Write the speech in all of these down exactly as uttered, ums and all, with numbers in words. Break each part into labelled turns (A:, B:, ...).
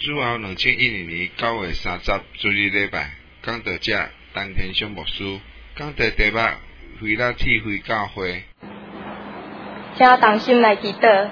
A: 主后两千一二年九月三十主日礼拜，讲到这陈天祥牧师讲到题目菲拉铁非教会，
B: 请同心来祈祷。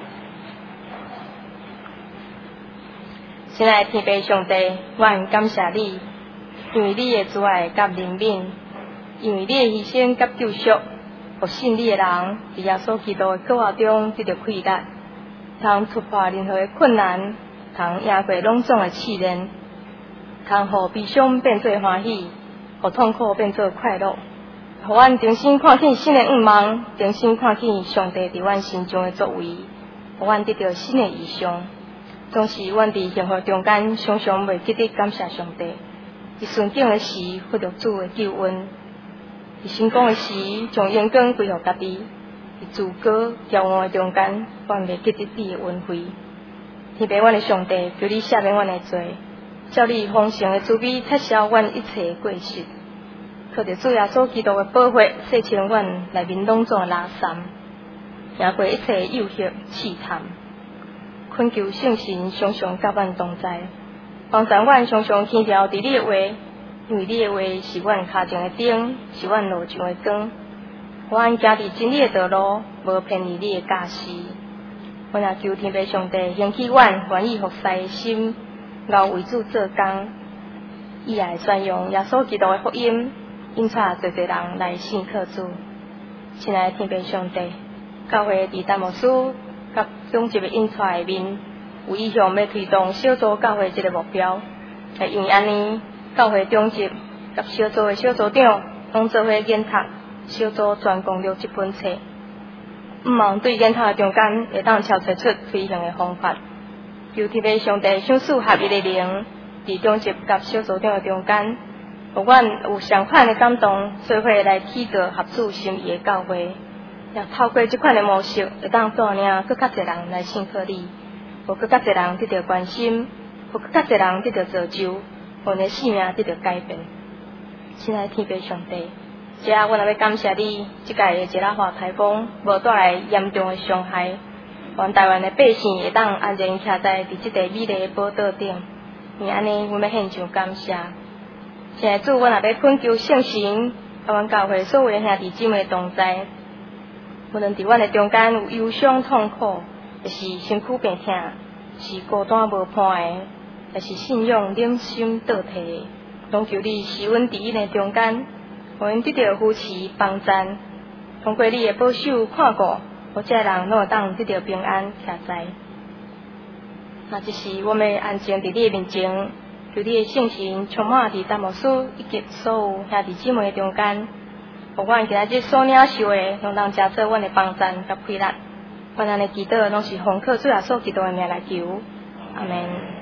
B: 亲爱的天父上帝，我感谢你，因为你的慈爱甲怜悯，因为你的牺牲甲救赎，互信你的人伫耶稣基督的教化中得到快乐，通突破任何的困难，通赢过拢总的试炼，通互悲伤变做欢喜，互痛苦变做快乐，互阮重新看见新的愿望，重新看见上帝伫阮心中的作为，互阮得到新的意象。总是阮伫幸福中间，常常袂记得感谢上帝。伫顺境的时，获得主的救恩；伫成功的时，将眼光归互家己；伫自高骄傲的中间，阮袂记得你的恩惠。天父，阮的上帝，求你赦免阮的罪，照你丰盛的慈悲，撤销阮一切的过失。靠着主耶稣基督的保护，洗清阮内面拢总的垃圾，赢过一切诱惑试探。恳求圣神常常甲阮同在，帮助阮常常听条伫你的话，因为你的话是阮脚前的灯，是阮路上的光。阮行伫真理的道路，无偏离你的教示。阮也求天父上帝兴起阮愿意服侍的心，熬为主做工，以来宣扬耶稣基督的福音，引带侪侪人来信靠主。亲爱的天父上帝，教会伫陈牧师甲中级的引带内面，有意向要推动小组教会这个目标，会因为安尼，教会中级甲小组的小组长拢做伙研读小组专攻录这本册，毋望对研读的中间会当敲找出推行的方法。求天父上帝相似合一的灵，伫中级甲小组长的中间，互阮有相款的感动，做伙来启造合主心意的教会。也透过这款的模式，会当带领更较侪人来信靠你，互更较侪人得到关心，互更较侪人得到造就，互你生命得到改变。亲爱的天父上帝，这下阮也要感谢你，即届的一拉华台风无带来严重的伤害，阮台湾的百姓会当安全徛在伫即个美丽的宝岛顶，因安尼，阮要献上感谢。亲爱的主，阮也要恳求圣神，甲阮教会所有的兄弟姊妹同在。无论伫阮的中间有忧伤痛苦，也是身躯病痛，是孤单无伴的，也是信仰忍心倒退的，拢求你施恩伫因的中间，互因得到扶持帮赞，通过你的保守看顾，互这人拢会当得到平安徛在。那就是我们安静伫你的面前，求你的圣神充满伫陈牧师以及所有兄弟姊妹的中间。互阮今仔日所领受的，拢当加做阮的帮赞甲快乐。阮安尼祈祷，拢是奉靠主耶稣基督的名来求，阿门。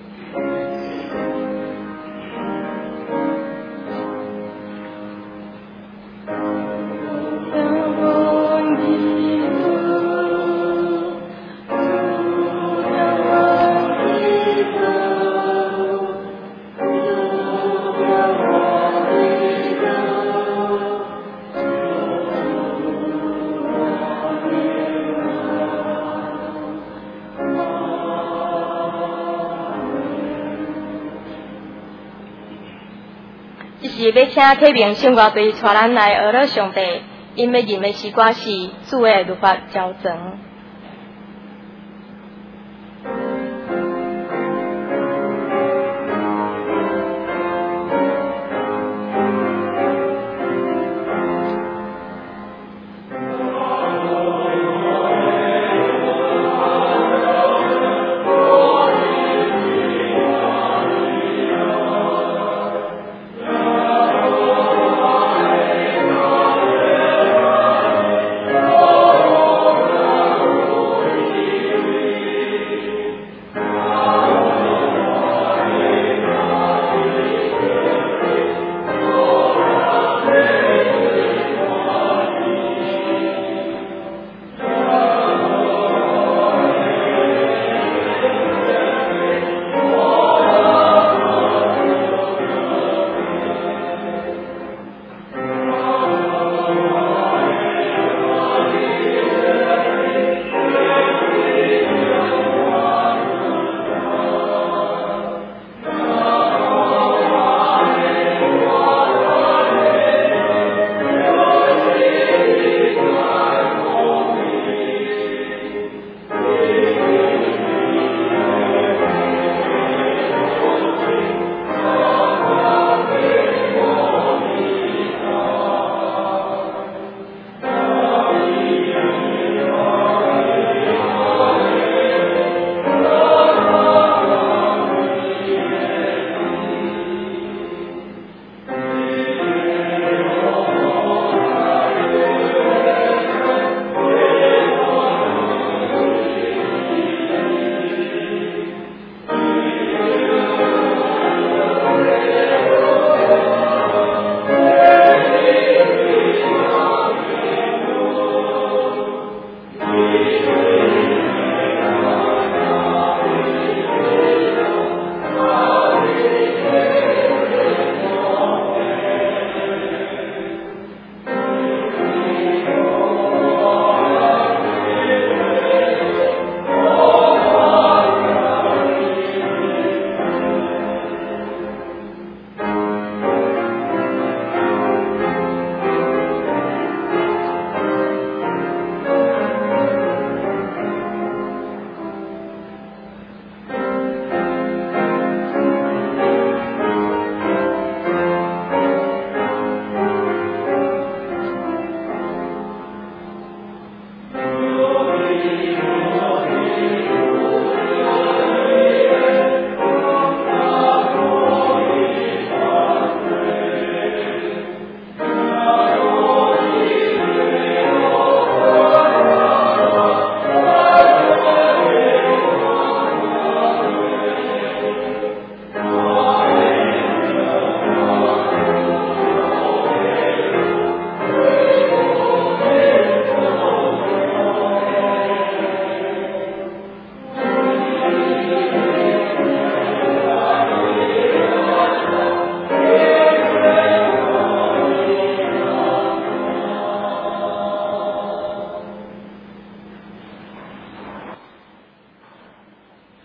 B: 是要请启明圣乐队带咱来学了上帝，因要吟的诗歌是主的律法交证。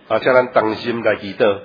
C: 啊，请咱同心来祈祷。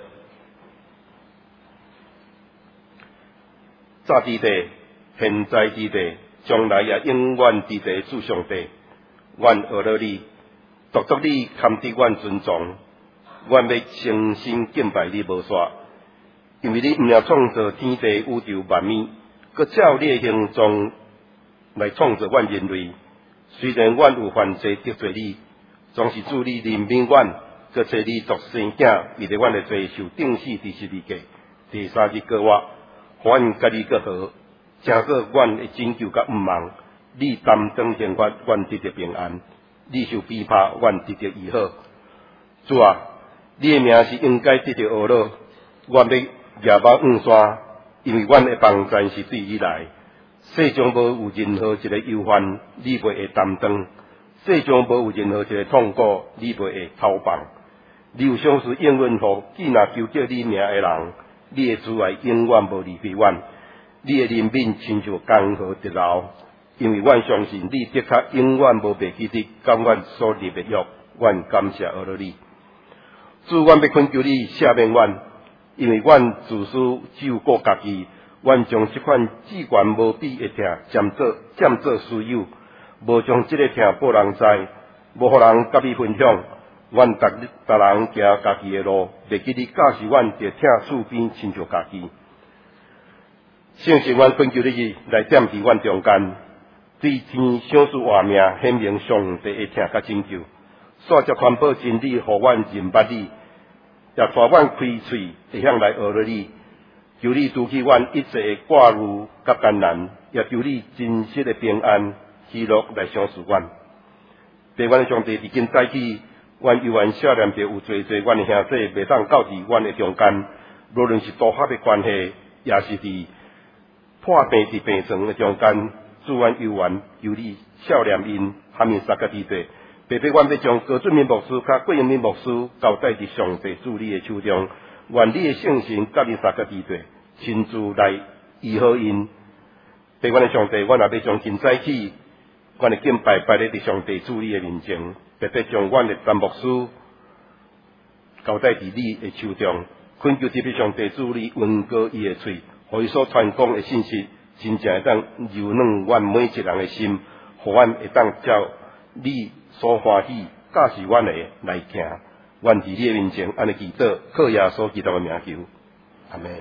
C: 早之地，现在之地，将来也永远之地主上帝，愿学了你，独独你堪得阮尊重，阮要诚心敬拜你无煞，因为你毋了创造天地宇宙万物，佮照你的形状来创造阮人类。虽然阮有犯罪得罪你，总是主你怜悯阮，佮找你独生囝，为了阮的罪受钉死第十二架，第三日过活，互阮甲你佮好，正过阮的拯救甲毋忘。你担当刑罚，阮得着平安；你受逼迫，阮得着医好。主啊，你的名是应该得着学乐，阮要举目望山，因为阮的帮助是对你来。世上无有任何一个忧患，你袂会担当；世上无有任何一个痛苦，你袂会偷放。你有相似应允互既若求叫你名的人，你的慈爱永远无离开阮，你的怜悯亲像江河直流。因为阮相信你的确永远无袂记得甲阮所立的约，阮感谢阿罗你。主，阮要恳求你赦免阮，因为阮自私只有顾家己。阮将即款至悬无比的疼占做占做私有，无将即个疼报人知，无互人甲伊分享。阮逐日逐人行家己的路，袂记你教示阮着疼厝边亲像家己。圣神，阮恳求你来踮伫阮中间，对天享受活命，显明上帝的疼甲拯救，煞接传播真理，互阮认捌你，也带阮开喙，会向来学了你。求你除去阮一切的挂虑甲艰难，也求你真实的平安喜乐来赏赐阮。伫阮的上帝，伫今早起，阮犹原少念着有侪侪阮的兄弟袂当到伫阮的中间，无论是多合的关系，也是伫破病伫病床的中间，主阮犹原求你少念因，含因三个地地，特别阮要将高准明牧师甲郭永明牧师交代伫上帝主你的手中。愿你的圣神甲你三个地地亲自来医好因。对阮的上帝，阮也要将今早起，阮的敬拜摆咧伫上帝主你的面前，特别将阮的詹牧师交代伫你的手中，恳求特别上帝主你温过伊的喙，互伊所传讲的信息，真正会当柔软阮每一人的心，互阮会当照你所欢喜，教示阮的来行。愿伫你的面前安尼祈祷，靠耶稣基督的名求，阿门。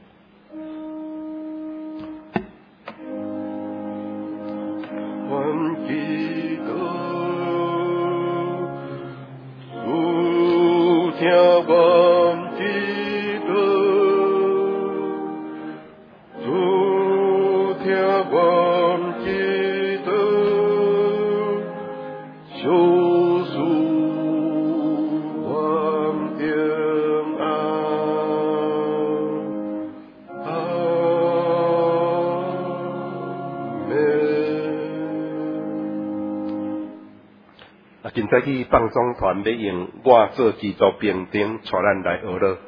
C: 愿祈祷，主听阮祈祷，主听阮祈祷，求主。今早起放松团要用我做基督平等，带咱来学乐。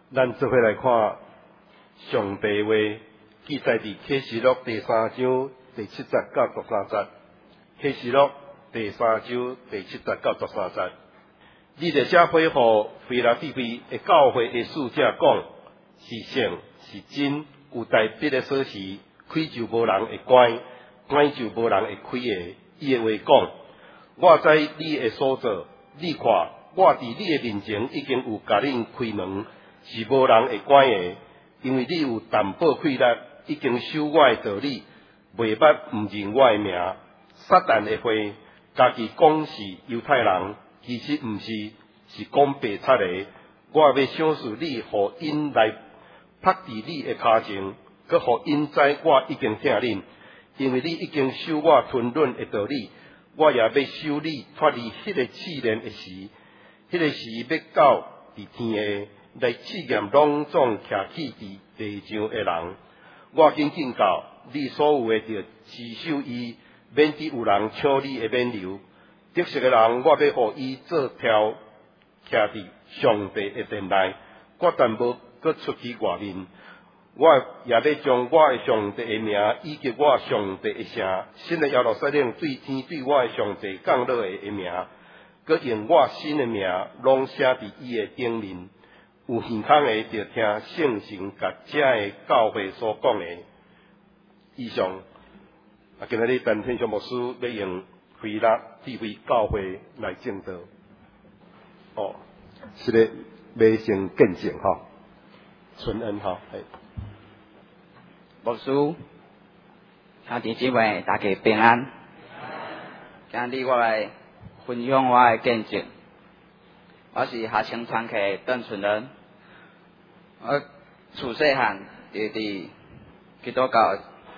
C: 咱做伙来看上帝话，记载伫启示录第三章第七节到十三节。启示录第三章第七节到十三节。你伫遮回复腓拉铁非的教会的使者讲，是圣是真，有代笔的锁匙，开就无人会关，关就无人会开的。伊的话讲，我知你的所做，你看，我伫你的面前已经有甲恁开门，是无人会关的，因为你有担保气力，已经守我的道理，袂捌毋认我的名。撒旦的话，家己讲是犹太人，其实毋是，是讲白贼的。我要赏赐你，互因来拍伫你的骹前，佮互因知我已经听恁，因为你已经守我吞忍的道理，我也要收你脱离迄个试炼的时，迄、那个时要到伫天下来试验拢总徛起伫地上的人。我紧警告你所有的，着持守伊，免得有人抢你的冕旒。得胜的人，我要互伊做条徛伫上帝的殿内，我但无搁出去外面。我也要将我的上帝的名，以及我上帝的城，新的耶路撒冷对天对我的上帝降落的名，搁用我新的名，拢写伫伊的顶面。有耳孔的，就听圣神甲遮的教会所讲的。以上，啊，今日陈天祥牧师要用腓拉铁非教会来证道。哦，是咧，要先见证吼，纯恩吼，系。
D: 牧师，兄弟姊妹，大家平安。今日我来分享我的见证。我是下清川溪邓村人，我自细汉就伫基督教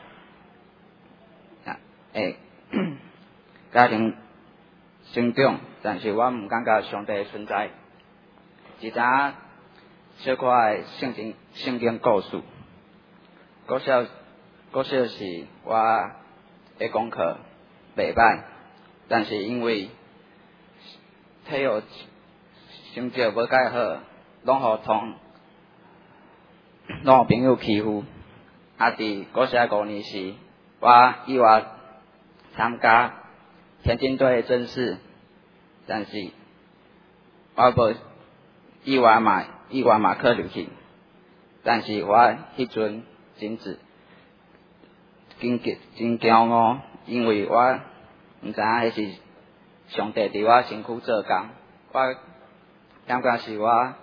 D: 诶家庭成长，但是我毋感觉上帝的存在。一阵小可的圣经圣经故事。国小国小时我的功课袂歹，但是因为体育成绩无介好，拢互同拢互朋友欺负。啊，伫国小五年时，我意外参加田径队的甄试，但是我无意外嘛意外嘛考入去，但是我迄阵。真子真真骄傲，因为我毋知影迄是上帝伫我身躯做工，我感觉是我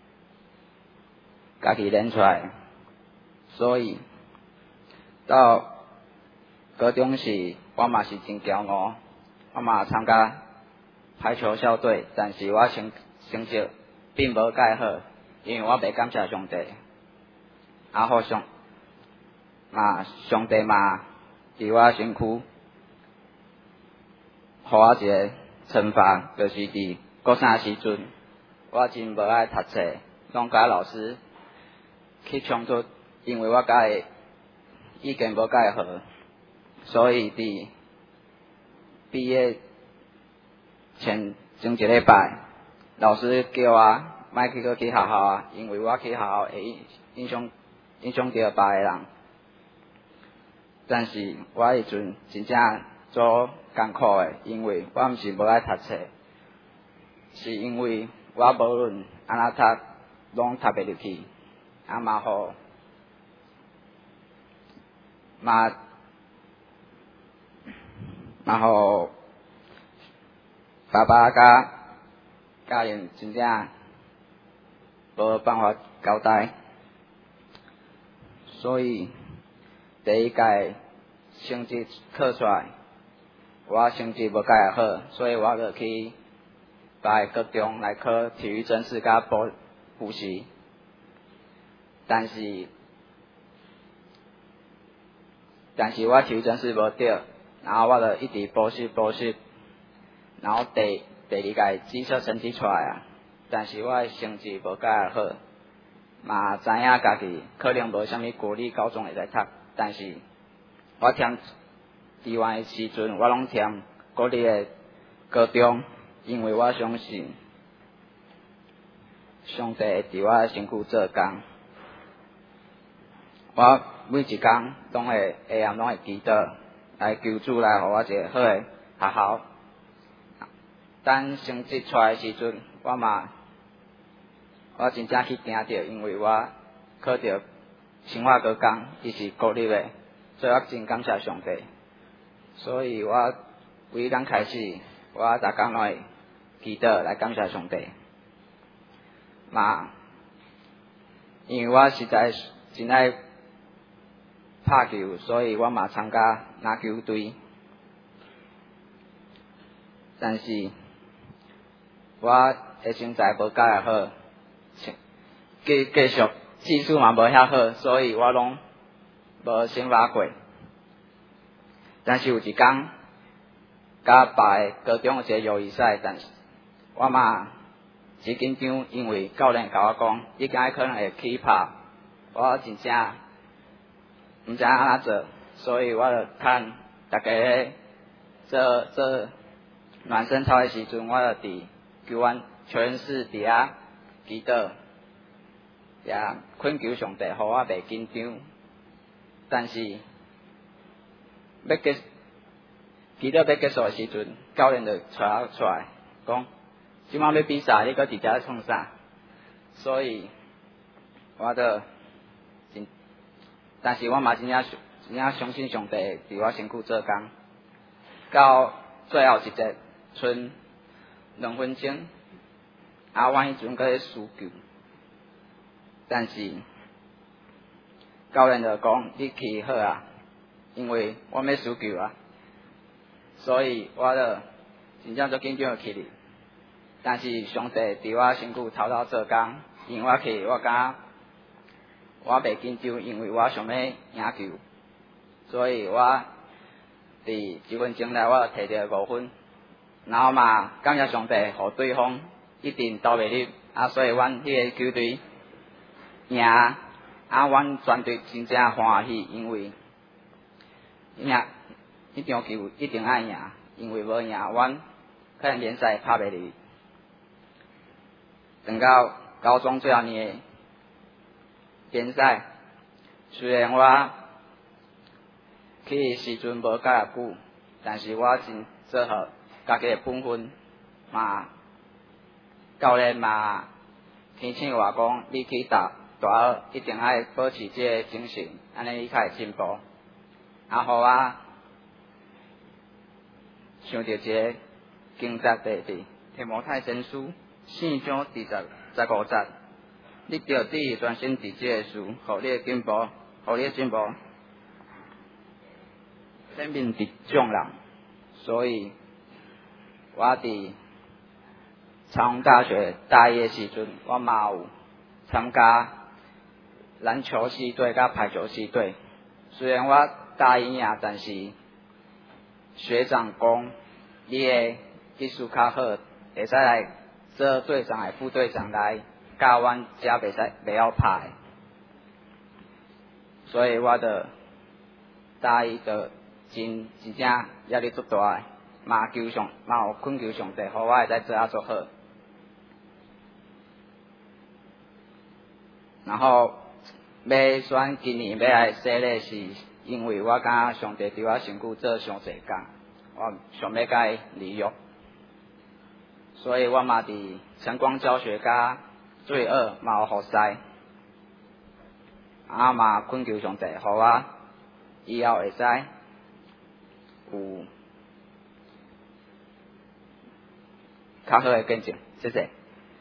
D: 家己练出来，所以到高中时我嘛是真骄傲，我嘛参加排球校队，但是我成成绩并无介好，因为我袂感谢上帝，啊好上。嘛，上帝嘛，伫我身躯，互我一个惩罚，就是伫国三时阵，我真无爱读册，拢甲老师去冲突，因为我甲伊意见无介好，所以伫毕业前前一礼拜，老师叫我莫去搁去学校啊，因为我去学校会影响影响到别个人。但是我迄阵真正做艰苦的，因为我毋是无爱读册，是因为我无论安怎读，拢读袂入去，啊嘛互嘛嘛互爸爸甲家人真正无办法交代，所以。第一届成绩考出来，我成绩无介好，所以我就去来高中来考体育甄试甲补补习。但是，但是我体育甄试无对，然后我就一直补习补习，然后第第二届基测成绩出来啊，但是我成绩无介好，嘛知影家己可能无啥物国立高中会使读。但是我填志愿的时阵，我拢填国立的高中，因为我相信上帝伫我身躯做工，我每一工拢会下暗拢会祈祷，来求主来互我一个好诶学校。等成绩出来时阵，我嘛我真正去惊着，因为我考着清华高工，伊是国立诶，所以我真感谢上帝。所以我规工开始，我逐工拢会祈祷来感谢上帝。嘛，因为我实在真爱拍球，所以我嘛参加篮球队。但是我诶身材无介好，继继续技术嘛无遐好，所以我拢无先发过。但是有一工，甲别个高中有一个友谊赛，但是我嘛真紧张，因为教练甲我讲，你今日可能会起拍，我真正毋知影安怎做，所以我就看大家咧做做暖身操的时阵，我就伫球员球员室底下祈祷，也恳求上帝，互我袂紧张。但是要结祈祷要结束的时阵，教练就带我出来讲，即摆要比赛，你搁伫遮创啥？所以我就真，但是我嘛真正真正相信上帝伫我身躯做工。到最后一节，剩两分钟，啊，我迄阵搁咧输球，但是教练就讲你去好啊，因为我要输球啊，所以我就真正足紧张去哩。但是上帝伫我身躯偷偷做工，因为我去，我感觉我袂紧张，因为我想要赢球，所以我伫一分钟内我摕到五分，然后嘛感谢上帝，互对方一定投袂入，啊，所以阮迄个球队赢，啊，阮全队真正欢喜，因为赢迄场球一定爱赢，因为无赢，阮可能联赛拍袂入。等到高中最后年的联赛，虽然我去时阵无介久，但是我真做好家己的本分，嘛教练嘛提醒我讲，你去打大学一定爱保持这个精神，安尼你才会进步。啊，互我想到一个经节地址，提摩太前书四章第十十五节，你着伫专心伫这个事，互你的进步，互你的进步。生命伫众人，所以我伫长隆大学大一的时阵，我嘛有参加篮球系队甲排球系队。虽然我大一赢，但是学长讲你的技术较好，会使来做队长的副队长来教阮遮袂使袂晓拍，所以我就大一就真真正压力足大诶，嘛求上嘛有恳求上帝，互我会使做啊做好。然后要选今年要来设立，是因为我感觉上帝伫我身躯做上济工，我想要甲伊利用，所以我嘛伫晨光教学甲罪恶嘛有服侍，啊嘛恳求上帝，互我以后会使有较好诶见证，谢谢。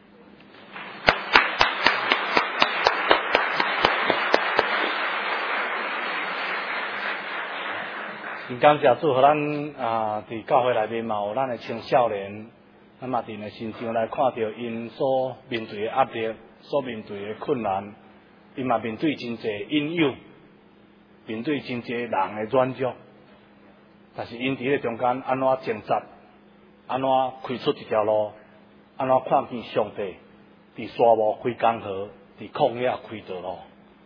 E: 真感谢主，互咱啊伫教会内面嘛有咱诶青少年，咱嘛伫诶身上来看到因所面对诶压力，所面对诶困难，因嘛面对真侪引诱，面对真侪人诶软弱。但是因伫咧中间安怎挣扎，安怎开出一条路，安怎看见上帝伫沙漠开江河，伫旷野开道路，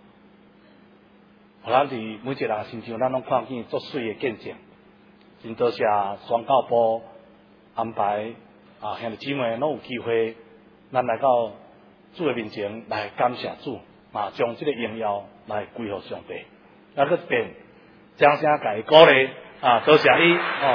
E: 互咱伫每一个人身上，咱拢看见足水诶见证。真多谢宣教部安排啊，兄弟姊妹拢有机会，咱来到主的面前来感谢主，嘛将这个荣耀来归给上帝。啊，搁一遍掌声甲伊鼓励啊，多谢伊哦。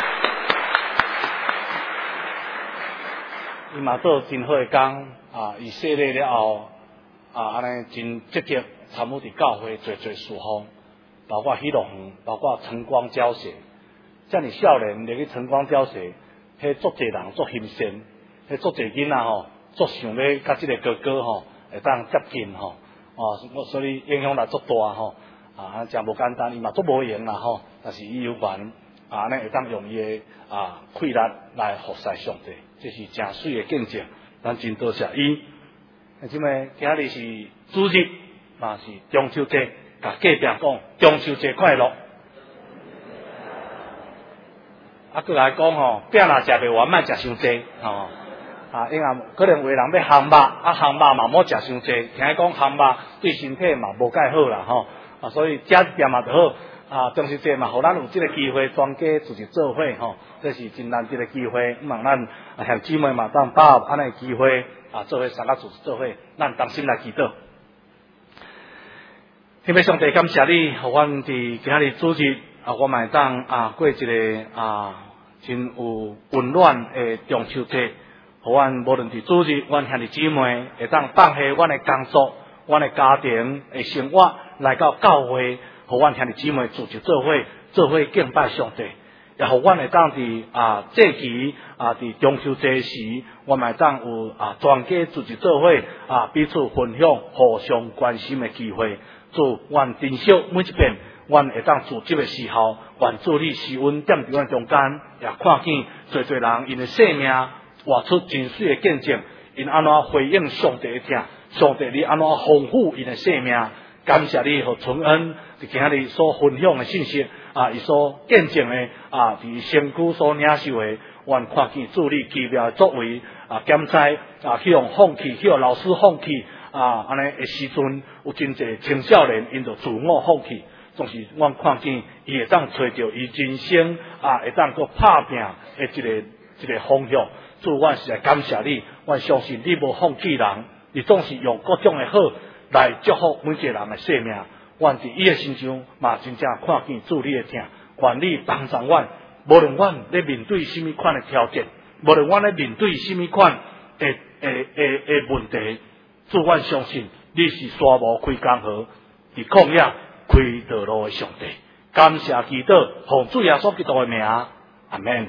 E: 伊嘛做真好诶工啊，伊设立了后啊，安尼真积极参与伫教会做做事奉，包括喜乐园，包括晨光教社，遮尔少年入去晨光教社，迄足侪人足欣赏，迄足侪囡仔吼，足想要甲即个哥哥吼会当接近吼，哦，所以影响力足大吼，啊，真无简单，伊嘛足无闲啦吼，但是伊有缘啊，安尼会当用伊诶啊气力来服侍上帝。这是真水的见证，咱真多谢伊。即摆今日是主日，嘛是中秋节，甲隔壁讲中秋节快乐。啊，过来讲吼，饼若食袂完，莫食伤济吼。啊，因为可能有人要烘肉，啊烘肉嘛莫食伤济，听讲烘肉对身体嘛无介好啦吼。啊，所以食一点嘛就好。啊，中秋节嘛，互咱有即个机会，全家自己做伙吼，这是真难得的机会。希望咱啊向姊妹嘛，当把握安尼机会啊，做伙三个组织做伙，咱同心来祈祷。天父上帝，感谢你，互阮伫今日主日啊，我们当啊过一个啊真有温暖的中秋节，互阮无论伫主日，阮兄弟姊妹会当放下阮的工作、阮的家庭的生活，来到教会。互阮兄弟姊妹组织做伙，做伙敬拜上帝，也互阮会当伫啊这期啊伫中秋节时，我们会当有啊全家组织做伙啊彼此分享、互相关心的机会。做阮珍惜每一遍，阮会当组织的时候，愿主你是阮踮伫阮中间，也看见侪侪人因的生命活出真水的见证，因安怎回应上帝的听，上帝你安怎丰富因的生命。感谢你和崇恩伫今日所分享的信息啊，伊所见证的啊，伫身躯所领受的，阮看见主你奇妙的作为啊，检灾啊，去用放弃，去用老师放弃啊，安尼的时阵有真侪青少年因着自我放弃，总是阮看见伊会当找着伊人生啊，会当个拍拼的一个一个方向。主，阮是来感谢你，阮相信你无放弃人，你总是用各种的好。来祝福每一个人的生命，阮伫伊的身上嘛真正看见主你的听，愿你帮助阮，无论阮咧面对什么款的挑战，无论阮咧面对什么款的诶诶诶问题，主阮相信你是沙漠开江河，伫旷野开道路的上帝。感谢祈祷，奉主耶稣基督的名，阿门。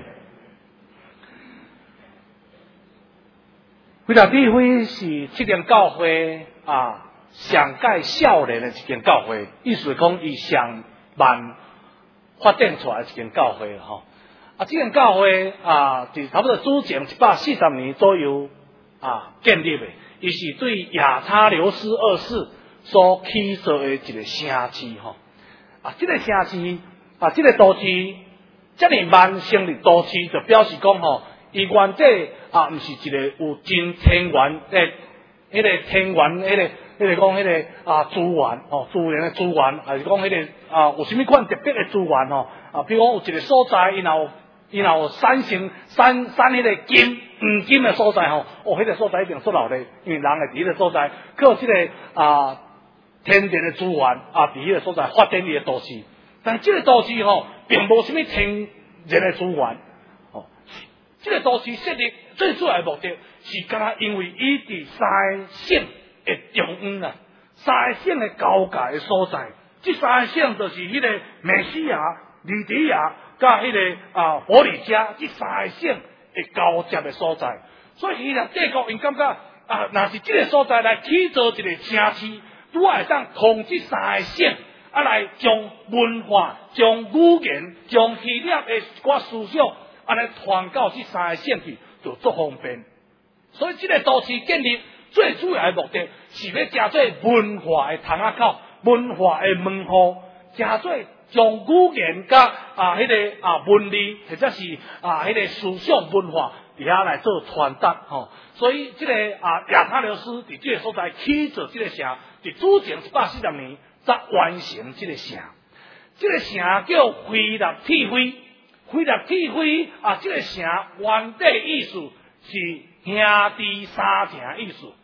E: 为了智慧是这间教会啊。上届少年的一间教会，意思讲伊上慢发展出来一间教会吼。啊，这间教会啊，伫差不多主前一百四十年左右啊建立的，伊是对亚差留斯二世所起造的一个城市吼。啊，这个城市啊，这个都市这么慢成立都市，就表示讲吼，伊原底啊，毋是一个有真天然诶，迄个天然迄个。迄个讲迄个啊资源哦，资源的资源，还是讲迄个啊有啥物款特别的资源吼啊？比如讲有一个所在，伊若伊若有产生产产迄个金黄金的所在吼，哦，迄个所在一定出老的，因为人会伫迄个所在，靠即个啊天然的资源啊，伫迄个所在发展伊的都市。但即个都市吼，并无啥物天然的资源哦。即个都市设立最主要的目的是干那因为伊伫三省。诶，中央啊，三个省的交界的所在，这三个省就是迄个美西亚、利迪亚甲迄个啊佛里加，这三个省的交接的所在。所以伊若帝国因感觉啊，若是这个所在来起造一个城市，拄会当通这三个省，啊来将文化、将语言、将希腊的寡思想，安尼传到这三个省去，就足方便。所以这个都市建立。最主要的目的是要加做文化的窗仔口，文化的门户，加做将语言甲啊迄、那个啊文理或者是啊迄、那个思想文化伫遐来做传达吼。所以这个啊亚他留斯伫这个所在起造这个城，伫主前一百四十年才完成这个城。这个城叫菲立铁灰，菲立铁灰啊，这个城原底意思是兄弟三城意思。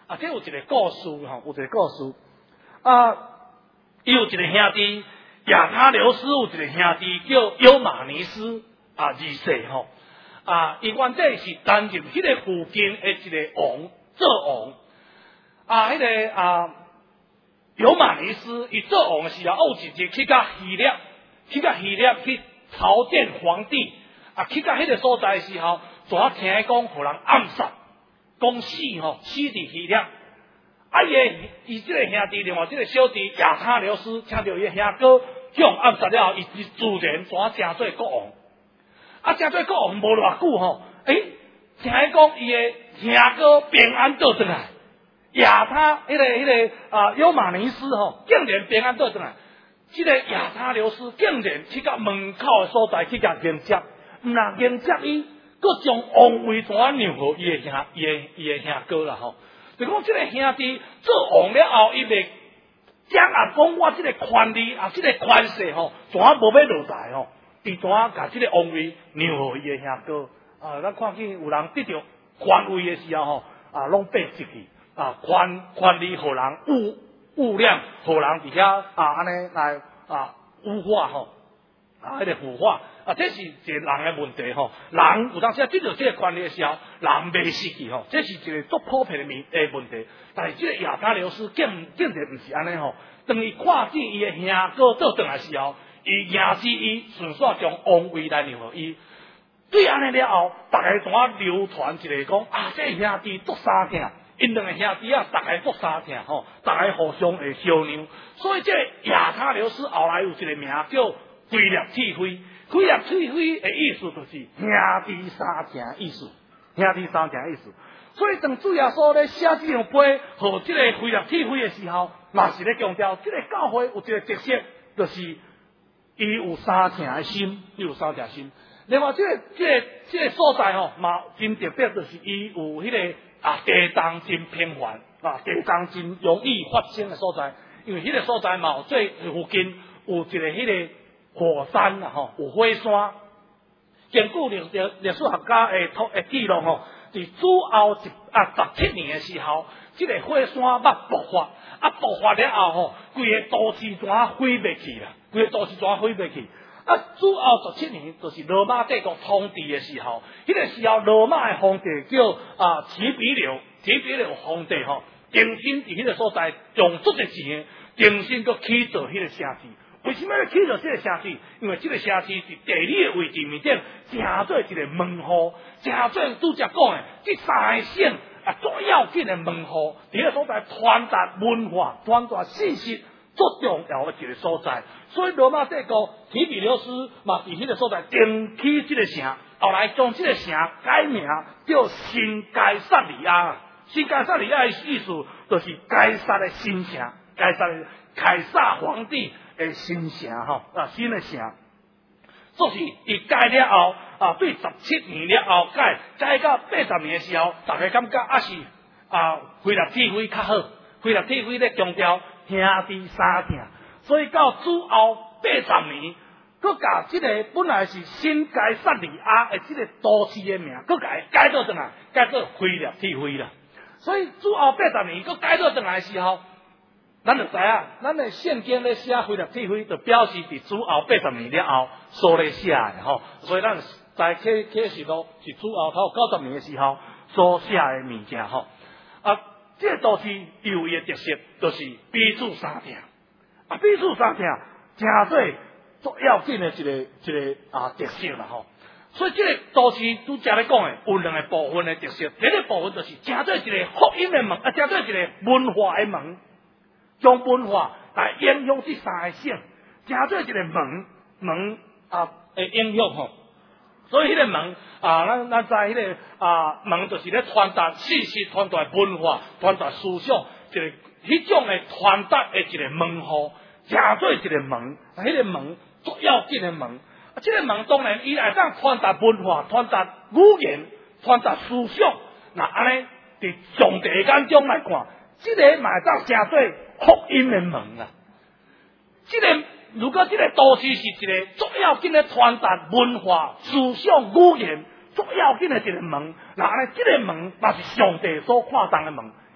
E: 啊，这有一个故事吼，有一个故事啊，伊有一个兄弟亚他留斯，有一个兄弟叫尤马尼斯啊，二世吼啊，伊原底是担任迄个附近的一个王做王啊，迄、那个啊尤马尼斯伊做王的时候，有一日去甲希腊，去甲希腊去朝见皇帝啊，去甲迄个所在的时候，怎听讲互人暗杀，讲死吼，死伫希腊。啊，伊个伊即个兄弟，另外即个小弟亚他留斯，听到伊个兄哥向暗杀了后，伊自然怎成做国王。啊，成做国王无偌久吼，诶、欸，听讲伊个兄哥平安倒转来，亚他迄、那个迄、那个啊尤马尼斯吼，竟然平安倒转来。即、这个亚他留斯竟然去到门口的所在去甲迎接，毋但迎接伊，佮将王位怎让互伊个兄伊个伊个兄哥啦吼。就讲即个兄弟做王了后，伊袂掌握讲我即个权利啊，即、这个权势吼，怎无要落台吼？伊怎甲即个王位让互伊个兄哥啊？咱看见有人得到权位的时候吼，啊，拢变失去啊，权权利互人污污染，互人伫遐啊安尼来啊污化吼。啊，迄、那个腐化啊，这是一个人的问题吼。人有当时啊，得到这个权利的时候，人袂失去吼，这是一个足普遍的问诶问题。但是这个亚他留斯竟竟然毋是安尼吼，当伊看见伊的兄哥倒转来的时候，伊赢死伊，顺续将王位来让互伊。对安尼了后，大家怎啊流传一个讲啊，这个兄弟足相疼，因两个兄弟啊，大家足相疼吼，大家互相会相让。所以这个亚他留斯后来有一个名叫龟裂铁灰，龟裂铁灰的意思就是兄弟相疼意思，兄弟相疼意思。所以当主耶稣咧写这张碑，和这个龟裂铁灰的时候，嘛是咧强调这个教会有一个特色，就是伊有相疼的心，伊有相疼的心。另外，这个这个这个所在吼，嘛真特别，就是伊有迄、那个啊地动真频繁啊，地动真容易发生的所在，因为迄个所在嘛有最附近有一个迄、那个。火山啊，吼有火山。根据历历历史学家诶图诶记录吼，伫主后一啊十七年诶时候，即、这个火山捌爆发，啊爆发了后吼，规个都市怎啊毁灭去啦？规个都市怎啊毁灭去？啊，主后十七年就是罗马帝国统治诶时候，迄、那个时候罗马诶皇帝叫啊提比留，提比留皇帝吼，重新伫迄个所在用足个钱，重新搁起造迄个城市。为什么要起造这个城市？因为这个城市是地理的位置面顶，成做一个门户，成做拄则讲的这三个省啊最要紧的门户，伫个所在传达文化、传达信息最重要的一个所在。所以罗马帝国提比留斯嘛，伫迄个所在定起这个城，后来将这个城改名叫新该萨利亚。新该萨利亚的意思就是该撒的新城，该撒的凯撒皇帝的新城吼啊，新的城。就是伊改了后啊，对十七年了后改，改到八十年的时候，大家感觉还是啊，菲律铁灰较好，菲律铁灰咧强调兄弟相疼，所以到主后八十年，佮甲即个本来是新该萨利亚的即个都市的名，佮改改到转来，改做菲律铁灰啦。所以主后八十年，佮改到转来的时候，咱就知影，咱的圣经咧写菲律铁灰，就表示伫主后八十年了后所咧写的吼。所以咱在启启示录是主后头九十年的时候所写的物件吼。啊，这都是有伊的特色，就是彼此相疼。啊，彼此相疼，真做最要紧的一个一个啊特色啦吼。所以这个都市拄则咧讲的有两个部分的特色，第一个部分就是真做一个福音的门，啊，真做一个文化的门，将文化来影响这三个省，真做一个门门啊的影响吼。所以迄个门啊，咱咱知迄个啊门就是咧传达信息、传达文化、传达思想，一个迄种的传达的一个门户，真做一个门，啊，迄个门最要紧的门。啊，这个门当然伊会当传达文化、传达语言、传达思想。那安尼伫上帝眼中来看，这个嘛会当成做福音的门啊。这个如果这个都市是一个最要紧的传达文化、思想、语言最要紧的一个门，那安尼这个门嘛是上帝所看重的门，因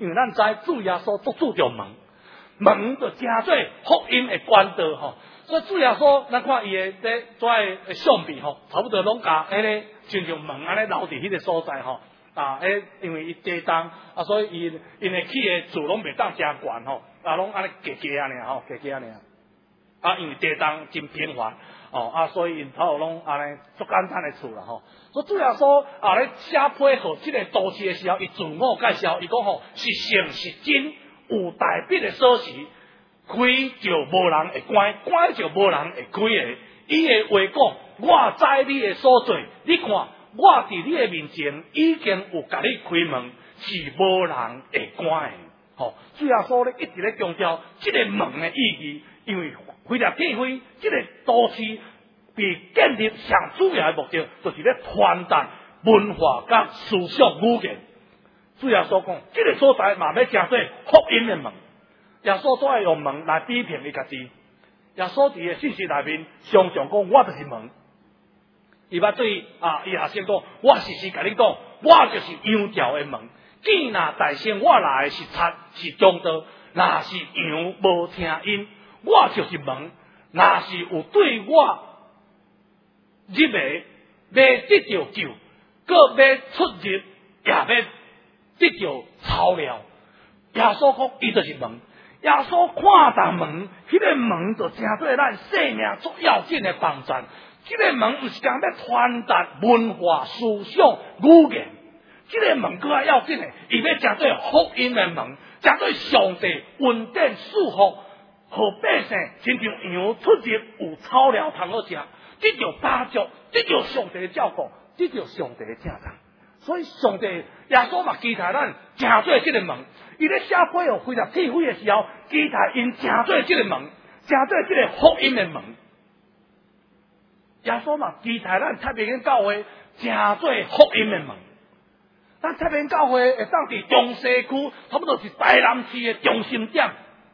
E: 因为咱知主耶稣足注重门，门就真做福音的管道吼。所以主耶稣，咱看伊的这遮的相片吼，差不多拢甲迄个亲像门安尼留伫迄个所在吼。啊，诶，因为伊地重啊，所以伊因为起的厝拢袂当真悬吼，啊，拢安尼低低啊尔吼，低低啊尔。啊，因为地重真平凡哦，啊，所以因头拢安尼足简单的厝啦吼。所以主要说啊，咧写配合即个都市的时候，伊自我介绍，伊讲吼是诚是真，有代笔的锁匙，开就无人会关，关就无人会开的。伊的话讲，我知你的所在，你看我伫你的面前已经有甲你开门，是无人会关的。吼、哦，主要说咧一直咧强调即个门的意义，因为菲律体会即个都市被建立上主要的目的，就是咧传达文化甲思想语言。主要所讲，即、这个所在嘛要成做福音的门。耶稣都系用门来比评伊家己。耶稣伫个信息内面常常讲，我就是门。伊捌对啊，伊也先讲，我时时甲你讲，我就是羊条的门。见若大声，我来是贼是强盗，若是羊无听音，我就是门。若是有对我入来，要得到救，搁要出入，也要得到草料。耶稣讲，伊就是门。耶稣看重门，迄、那个门就成做咱生命最要紧的防站。这个门不是讲要传达文化、思想、语言，这个门更加要紧的，伊要成做福音的门，成做上帝稳定祝福，互百姓亲像羊出入有草料通好食，这就巴足，这就上帝的照顾，这就上帝的正常。所以上帝耶稣嘛期待咱成做这个门。伊咧写配合非常体会的时候，期待因成做这个门，成做这个福音的门。耶稣嘛期待咱太平间教会成做福音的门。咱太平间教会会当伫中西区，差不多是台南市的中心点。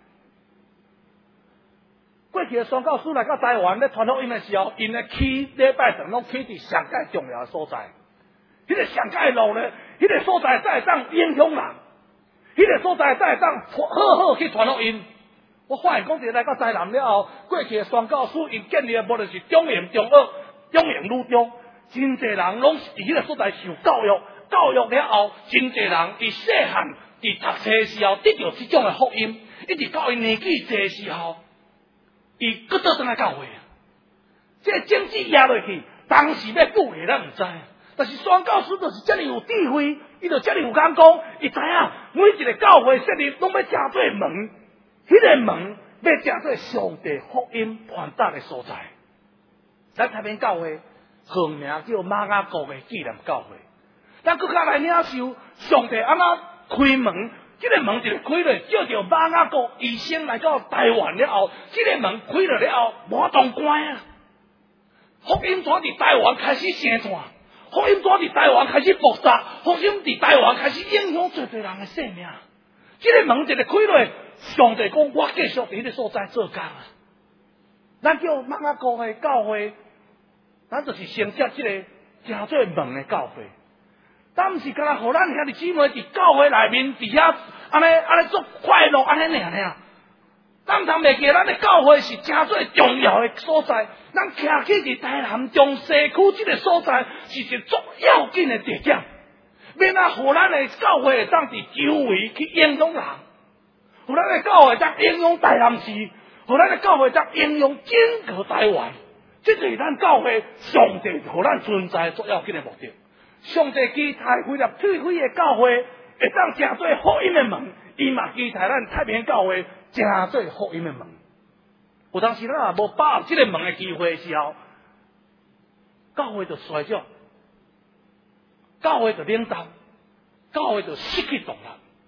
E: 过去的宣教师来到台湾咧传福音的时候，因咧起礼拜堂拢起伫上界重要的所在。迄、那个上界路咧，迄、那个所在才会当影响人。迄个所在才会当好好去传福音。我发现讲，一来到台南了后，过去的宣教师因建立的无论是中营、中二、中营女中，真侪人拢是伫迄个所在受教育，教育了后，真侪人伫细汉伫读册的时候得到这种的福音，一直到因年纪大的时候，伊搁倒转来教会。这个政治压落去，当时要救下咱唔知。但是宣教师就是遮尔有智慧，伊就遮尔有眼光，伊知影每一个教会设立拢要成做门，迄、那个门要成做上帝福音传达的所在。咱太平教会号名叫马雅各的纪念教会，咱搁较来领受上帝安怎开门，这个门就开了，叫着马雅各医生来到台湾了后，这个门开了了后，无当关啊，福音传伫台湾开始宣传。福音传伫台湾开始爆炸，福音伫台湾开始影响最多人的生命。这个门一个开落，上帝讲我继续伫迄个所在做工啊。咱叫马雅各的教会，咱就是承接这个成做门的教会。咱毋是干那互咱兄弟姊妹伫教会内面伫遐安尼安尼做快乐安尼尔尔。咱通袂记咱的教会是真最重要的所在，咱徛起伫台南中西区这个所在是一个足要紧的地点，免啊，互咱的教会会当伫周围去影响人，互咱的教会当影响台南市，互咱的教会当影响整个台湾，这就是咱教会上帝互咱存在足要紧的目的。上帝期待为了退灰的教会会当成做福音的门，伊嘛期待咱太平教会。成做福音的门，有当时咱也无把握这个门的机会的时候，教会就衰弱，教会就冷淡，教会就失去动力。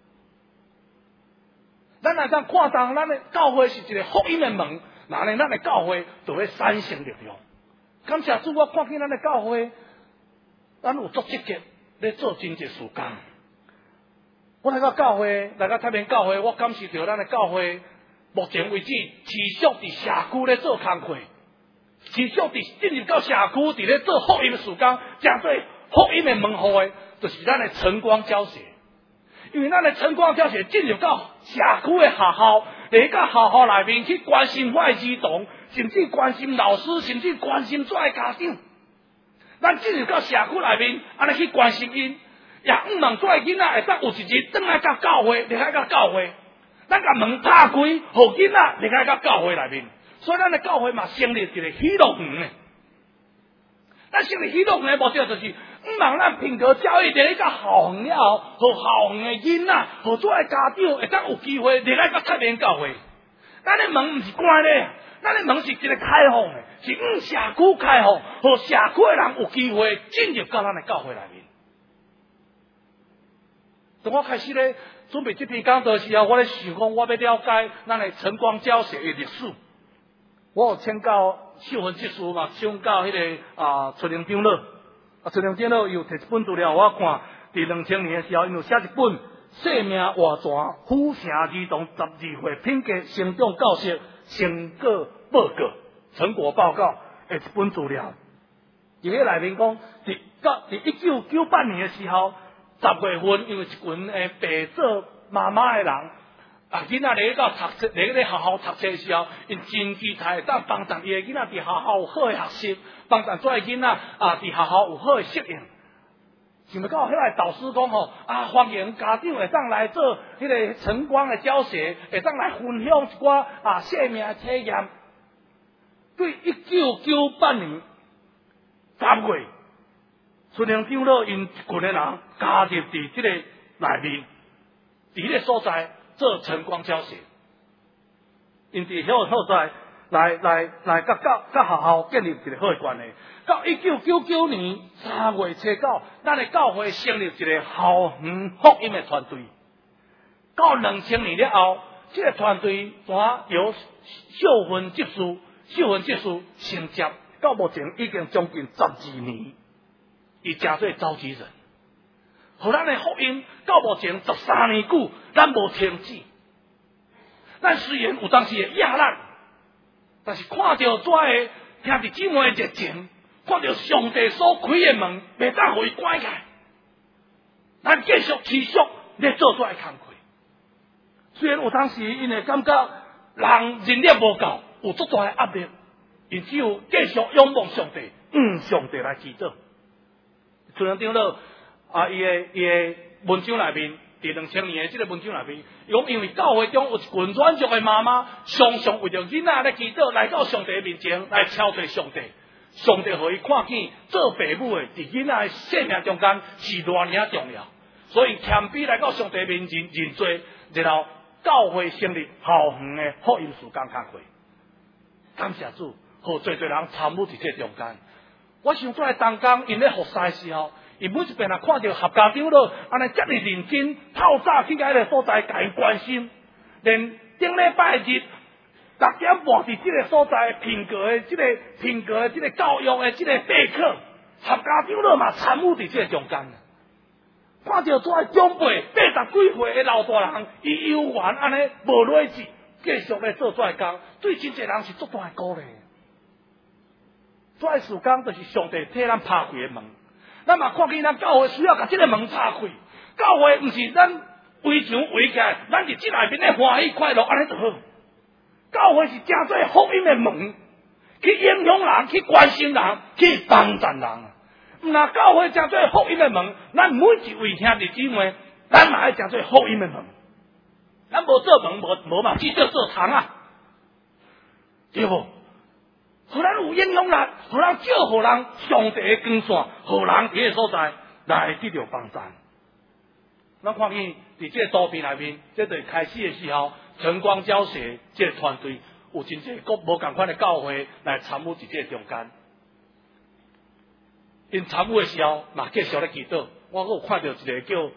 E: 咱若当看重咱的教会是一个福音的门，那呢，咱的教会就会产生力量。感谢主，我看见咱的教会，咱有足积极咧做真济事工。我来到教会，来到太平教会，我感受到咱的教会目前为止持续伫社区咧做工课，持续伫进入到社区伫咧做福音的事工，正做福音的门户的，就是咱的晨光教学。 因为咱的晨光教学进入到社区的学校，嚟到学校内面去关心我的儿童，甚至关心老师，甚至关心所有家长。咱进入到社区内面，安尼去关心因，也毋望所有囡仔会当有一日转来到教会，离开到教会，咱甲门拍开，互囡仔离开到教会内面。所以咱的教会嘛，成立一个喜乐园的。咱成立喜乐园的目的就是，毋望咱品格教育伫到校园了后，互校园的囡仔，互所有家长会当有机会离开到太平教会。咱的门毋是关的，咱的门是一个开放的，是向社区开放，互社区的人有机会进入到咱的教会内面。当我开始咧准备这篇讲道的时候，我咧想讲，我要了解咱的晨光教学的历史。我有请教秀芬技师嘛，请教迄、那个啊春玲长老，啊春玲长老又摕一本资料我看，伫两千年的时候，因有写一本《生命活泉府城儿童十二岁品格成长教室成果报告》成果报告的一本资料。伫迄内面讲，伫到伫一九九八年的时候，十月份，因为一群诶爸做妈妈的人。啊，囡仔嚟到读册，嚟咧学校读册的时候，因真期待当帮助伊的囡仔伫学校有好的学习，帮助所有囡仔啊伫学校有好的适应。想要到迄个导师讲吼，啊，欢迎家长会当来做迄个晨光的教学，会当来分享一寡啊生命的体验。对一九九八年十月，春玲长老因一群的人加入伫即个内面，伫迄个所在。做晨光教学，因伫迄个所在来来来，甲教甲学校建立一个好的关系。到一九九九年三月初九，咱的教会成立一个校园福音的团队。到两千年了后，这个团队怎由秀芬执事、秀芬执事承接，到目前已经将近十二年，伊真做召集人。互咱的福音到目前十三年久，咱无停止。咱虽然有当时会压咱，但是看到遮个兄弟姊妹的热情，看到上帝所开的门，袂当互伊关起来。咱继续持续咧做遮个工课。虽然有当时因会感觉人人力无够，有足大的压力，因只有继续仰望上帝，向上帝来祈祷。主任长老。啊！伊个伊个文章内面，伫两千年的即个文章内面，讲因为教会中有一群软弱的妈妈，常常为着囡仔咧祈祷，来到上帝面前来敲诈上帝。上帝互伊看见做父母的伫囡仔的生命中间是偌尔重要，所以谦卑来到上帝面前认罪，然后教会成立校园的福音事工工会。感谢主，互侪侪人参与伫这中间。我想在当工因咧服侍的时候。伊每一遍啊，看到合家长咯，安尼遮尔认真，透早去迄个所在，甲因关心，连顶礼拜日六点半伫即个所在品格的即个品格的即个教育的即个备课，合家长咯嘛参与伫即个中间。看到遮长辈八十几岁的老大人，伊悠闲安尼无累志，继续咧做遮工，对真侪人是足大的鼓励。遮事工就是上帝替咱拍开的门。咱嘛看见咱教会需要甲即个门打开，教会毋是咱围墙围起来，咱伫即内面咧欢喜快乐安尼就好。教会是正做福音的门，去影响人，去关心人，去帮助人。那教会正做福音的门，咱每一位兄弟姊妹，咱嘛爱正做福音的门。咱无做门，无无嘛，至少做窗啊，对无？互咱有影响力，互咱照互人上帝的光线，互人伫个所在来得到帮助。咱看见伫这个图片内面，这对开始的时候，晨光教学这个团队有真侪个无共款的教会来参与伫这个中间。因参与的时候，嘛继续咧祈祷。我阁有看到一个叫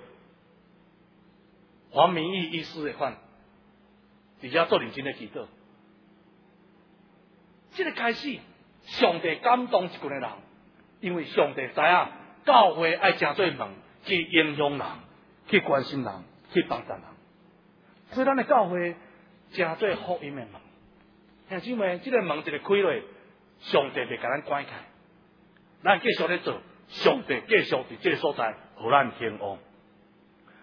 E: 黄明义医师的款，伫遮做认真的祈祷。这个开始，上帝感动一群的人，因为上帝知影教会爱正做门，去影响人，去关心人，去帮助人。所以咱的教会正做福音的门。兄弟们，这个门一个开落，上帝袂甲咱关起来，咱继续咧做，上帝继续伫这个所在，互咱兴旺。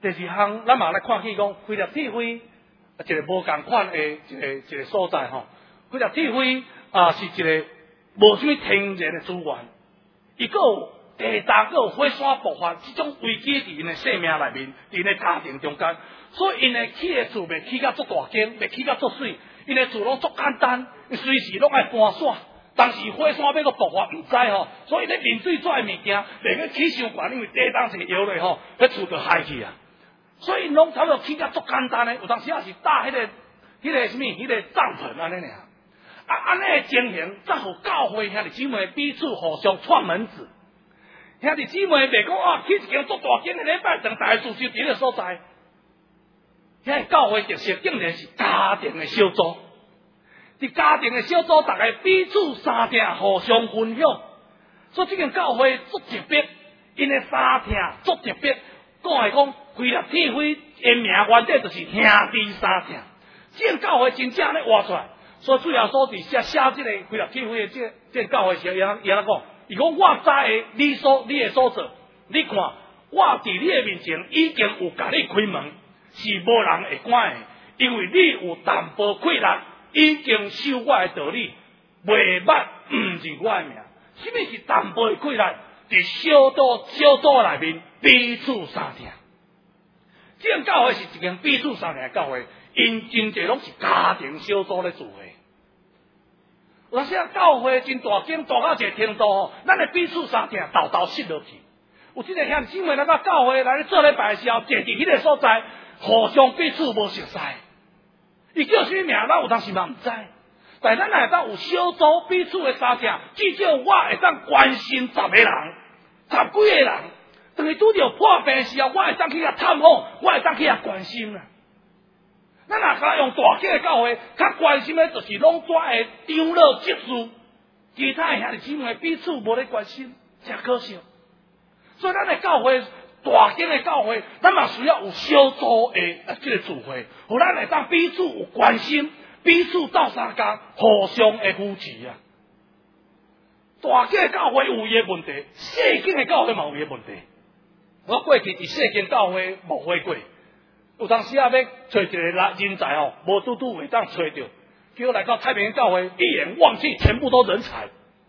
E: 第二项，咱嘛来看起讲，开粒铁灰，一个无共款的一个一个所在吼。开粒铁灰啊，是一个无什么天然的资源，伊个有地大个有火山爆发，这种危机伫因的生命内面，伫因的家庭中间，所以因的起的厝袂起甲足大间，袂起甲足水，因的厝拢足简单，随时拢爱搬散。当时火山要个爆发，唔知吼，所以咧面对这物件，袂个起伤悬，因为地当时摇落吼，迄厝就害去啊。所以拢差不多起甲足简单的，有当时也是搭迄、那个、迄、那个什么、迄、那个帐篷安尼尔。啊，安尼的情形，则互教会兄弟姊妹彼此互相串门子。兄弟姊妹袂讲啊，去一间足大间的礼拜堂，大家住伫迄个所在。遐个教会特色竟然是家庭的小组。伫家庭的小组，大家彼此三听，互相分享。所以这间教会足特别，因的三听足特别。讲来讲，开粒铁灰，因名原底就是兄弟三听。这间教会真正咧活出来。所以主要所伫写写即个开粒铁灰的这这教会时，伊安伊安讲，伊讲我知的你所你的所做，你看我伫你的面前已经有甲你开门，是无人会关的，因为你有淡薄气力。已经受我的道理，袂捌毋是我的名。什么是淡薄的气力？伫小组小组内面彼此相听。这样教会是一间彼此相听的教会，因真侪拢是家庭小组咧聚会。有些教会真大间大到一个程度吼，咱的彼此相听，豆豆失落去。有即个兄弟姊妹来到教会来做礼拜的时候，坐伫迄个所在，互相彼此无熟悉。伊叫什么名？咱有当时嘛唔知，但咱会当有小组彼此的相听，至少我会当关心十个人、十几个人。当伊拄着破病时候，我会当去遐探访，我会当去遐关心啦。咱若敢用大间的教会，较关心的就是拢抓的长老执事，其他的兄弟姊妹彼此无咧关心，真可惜。所以咱的教会。大间的教会，咱嘛需要有小组的啊，这个聚会，互咱会当彼此有关心，彼此斗相共，互相的扶持啊。大间的教会有伊的问题，细间的教会嘛有伊的问题。我过去伫细间教会无花过，有当时啊要找一个人才哦，无拄拄会当找着，叫我来到太平教会，一眼望去全部都人才，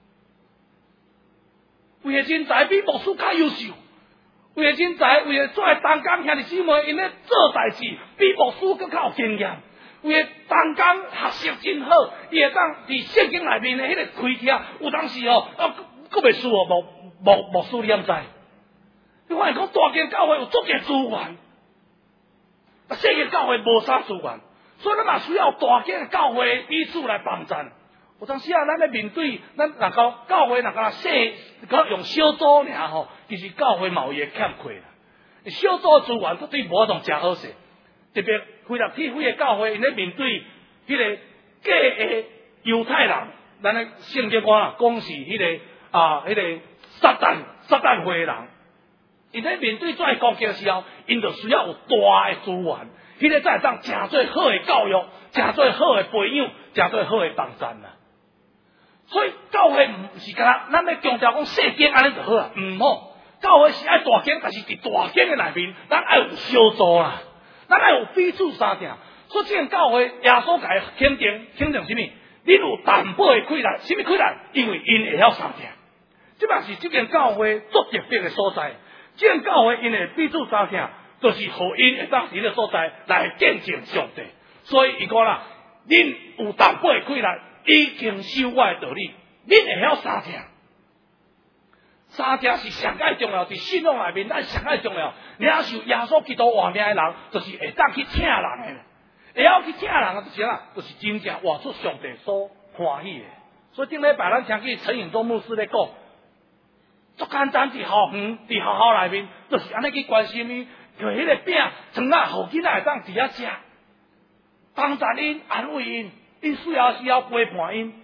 E: 为个人才比牧师较优秀。为了人才，为了做当工兄弟姊妹，因咧做代志比牧师更较有经验。为了当工学习真好，伊会当伫圣经内面的迄个开窍，有当时哦，啊，佫袂输哦，牧牧牧师你敢知？你发现讲大间教会有足个资源，啊，小间教会无啥资源，所以咱嘛需要大间的教会彼此来帮衬。有当时啊，咱咧面对咱若个教会若个细，个用小组尔吼，其实教会嘛有伊个欠缺啦。小组资源绝对无法度真好势，特别开粒铁灰的教会，因咧面对迄个假的犹太人，咱咧圣经讲啦，讲是迄、那个啊，迄、那个撒旦撒旦会的人，因咧面对这攻击的时候，因就需要有大的资源，迄、那个才会当诚最好的教育，诚最好的培养，诚最好的帮衬啦。所以教会唔是干那，咱咧强调讲细间安尼就好啊，唔好。教会是爱大间，但是伫大间的内面，咱爱有小组啦，咱爱有彼此相听。所以这间教会，耶稣甲伊肯定，肯定什么？恁有淡薄的气力，什么气力？因为因会晓相听。这嘛是这间教会足特别的所在。这间教会因会彼此相听，就是互因会当伫个所在来见证上帝。所以伊讲啦，恁有淡薄的气力。已经受我的道理，恁会晓三听，三听是上界重要，伫信仰内面，咱上界重要。领受耶稣基督话命的人，就是会当去听人的，会晓去听人的就是啥，就是真正活出上帝所欢喜的。所以顶礼拜咱听去陈永忠牧师咧讲，足简单伫校园，伫学校内面，就是安尼去关心伊，就迄个饼，装啊，互囡仔会当伫遐食，帮助因，安慰因。因需要需要陪伴因，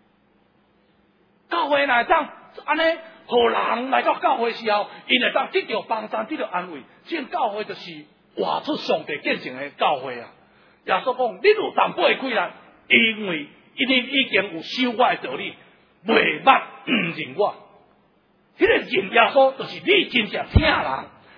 E: 教会来当安尼，互人来到教会时候，因会当得到帮助，得到安慰。这教会就是活出上帝见证的教会啊！耶稣讲：你有淡薄的气力，因为因已经有受我的道理，袂捌唔认我。迄、那个认耶稣就是你真正听人，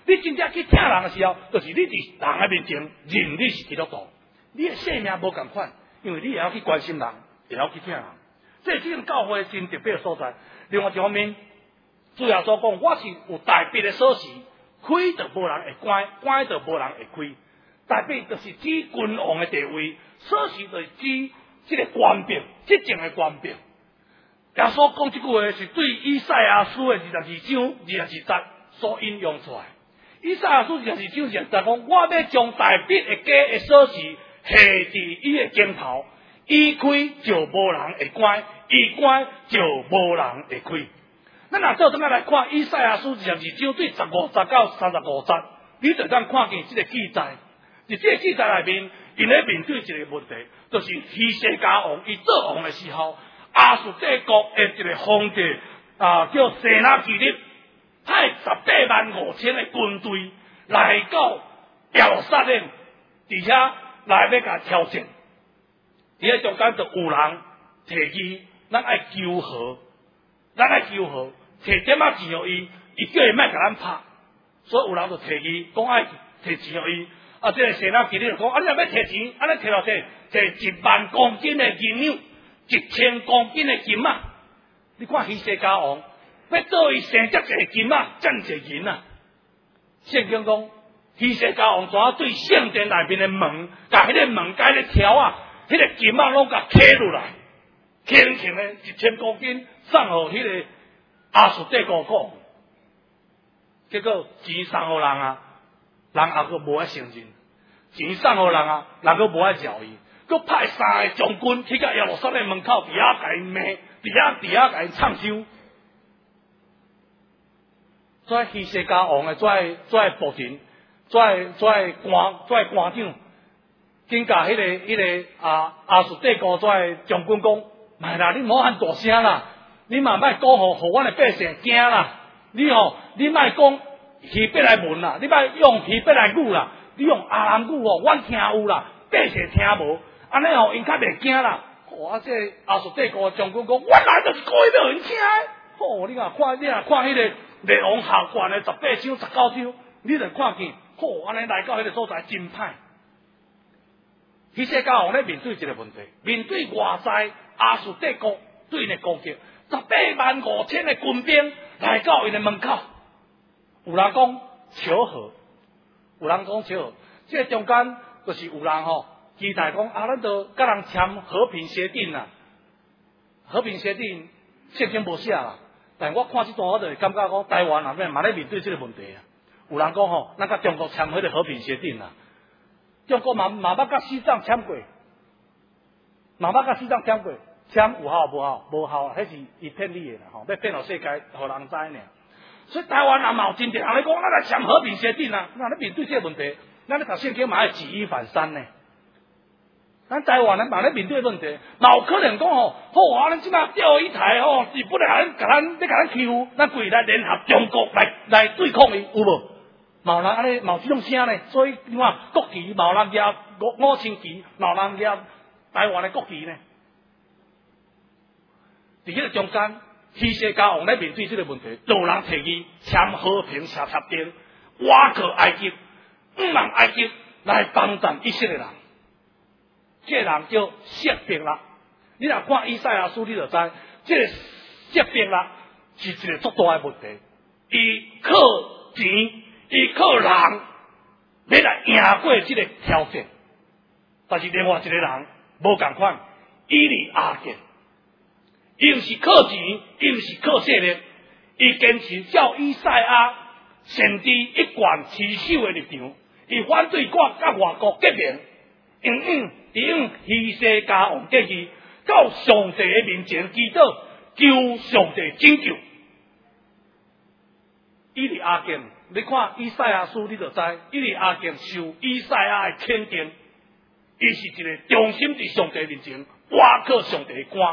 E: 你真正去听人的时候，就是你伫人的面前认你是基督徒，你的性命无共款，因为你也要去关心人，也要去听人。这是这种教会真特别的所在。另外一方面，主耶稣讲，我是有大笔的锁匙，开就无人会关，关就无人会开。大笔就是指君王的地位，锁匙就是指这个官兵，执政的官兵。耶稣讲这句话是对以赛亚书的二十二章二十二节所引用出来。以赛亚书二十二章二十二节讲，我要将大笔的家的锁匙下伫伊的肩头，伊开就无人会关，伊关就无人会开。咱若做怎啊来看以赛亚书二十二章对十五节到三十五节，你就当看见这个记载。伫这个记载内面，因咧面对一个问题，就是希西家王伊做王的时候，亚述帝国的一个皇帝啊，叫舍那基立，派十八万五千的军队来到耶路撒冷，而且来要甲挑战。伫咧中间就有人提议，咱爱求和，咱爱求和，摕点仔钱予伊，伊叫伊莫甲咱拍，所以有人就提议讲爱摕钱予伊。啊，这个舍那基立就讲，啊，你若要摕钱，啊，你摕落摕摕一万公斤的银两，一千公斤的金啊！你看希西家王要做伊生遮侪金啊，遮侪银啊！圣经讲，希西家王怎啊对圣殿内面的门，甲迄个门甲迄个条啊，迄、那个金啊，拢甲刻落来，轻轻的一千公斤送互迄个亚述帝国国，结果钱送互人啊。人也阁无爱承认，钱送互人啊，人阁无爱饶伊，阁派三个将军去到耶路撒冷门口，伫遐甲伊骂，伫遐伫遐甲伊唱收。跩希西家王的跩跩部臣，跩跩官跩官长，紧甲迄个迄个啊亚述帝国跩将军讲，卖啦，你莫喊大声啦，你嘛莫讲互互阮的百姓惊啦，你吼你莫讲。希伯来文啦，你莫用希伯来语啦，你用阿兰语哦，阮听有啦，百姓听无，安尼哦，因较袂惊啦。哇，这亚述帝国将军讲，原来就是故意要因听的。吼、哦，你若看，你若看迄个列王下卷的十八章、十九章，你就看见，吼、哦，安尼来到迄个所在真歹。希西家王咧面对一个问题，面对外在亚述帝国对因的攻击，十八万五千的军兵来到因的门口。有人讲求和，有人讲求和，这个中间就是有人吼、哦、期待讲啊，咱都甲人签和平协定啦。和平协定圣经无写啦，但我看这段我就感觉讲台湾也嘛咧面对这个问题啊。有人讲吼，咱甲中国签迄个和平协定啦，中国嘛嘛捌甲西藏签过，嘛捌甲西藏签过，签有效无效？无效，迄是伊骗你的啦吼，要骗互世界，互人知尔。所以台湾也嘛有真侪人咧讲，咱来签和平协定啊！咱咧面对这个问题，咱咧读圣经嘛要举一反三呢。咱台湾人嘛咧面对问题，嘛有可能讲吼，好啊，咱即马钓鱼台吼，日本人甲咱咧甲咱欺负，咱规来联合中国来来对抗伊，有无？嘛有人安尼，嘛有这种声呢。所以你看国旗嘛有人举五五星旗，嘛有人举台湾的国旗呢。伫迄个中间。希西家王咧面对这个问题，有人提议签和平协定，挖去埃及，唔让埃及来帮助以色列人。这个人叫色别啦。你若看以赛亚书，你就知，这个色别啦是一个足大的问题。伊靠钱，伊靠人，要来赢过这个挑战。但是另外一个人无共款，以利亚敬。伊毋是靠钱，伊毋是靠势力，伊坚持照以赛亚先知一贯持守的立场，伊反对我甲外国结盟，因用伊用希西家王建议到上帝的面前祈祷，求上帝拯救。以利亚敬，你看以赛亚书，你就知，以利亚敬受以赛亚的肯定，伊是一个忠心伫上帝面前挖靠上帝的官。